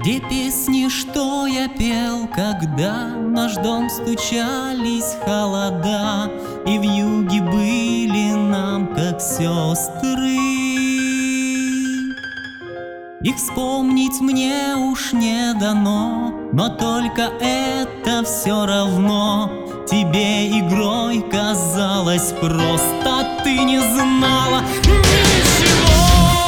Где песни, что я пел, когда в наш дом стучались холода, и вьюги были нам как сестры. Их вспомнить мне уж не дано, но только это все равно тебе игрой казалось, просто ты не знала ничего.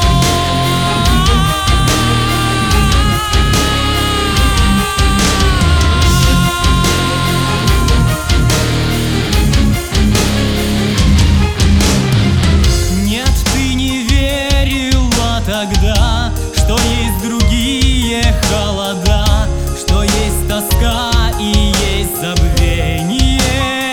Тогда, что есть другие холода, что есть тоска и есть забвение,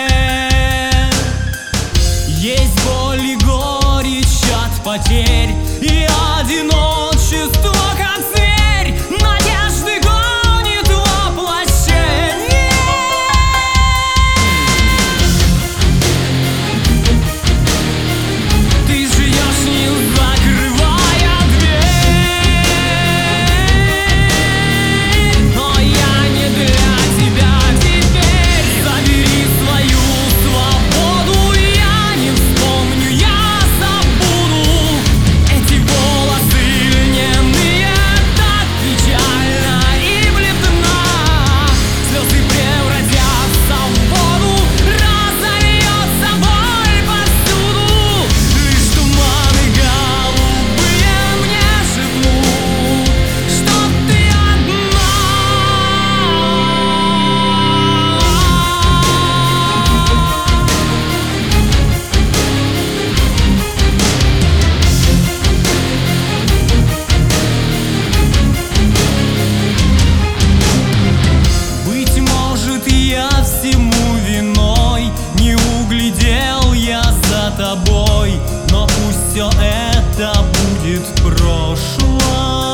есть боль и горечь от потерь и одиночество, как зверь, надежды гонит воплощение. Ты живешь не закрывая дверь, но я не для тебя теперь. Забери свою свободу, я не вспомню, я забуду. Эти волосы льняные, так печально и бледна. Слезы превратятся в воду, разольется боль повсюду. Лишь туманы голубые мне шепнут, что ты одна. Быть может, я всему виной, не углядел я за тобой, но пусть все это будет в прошлом.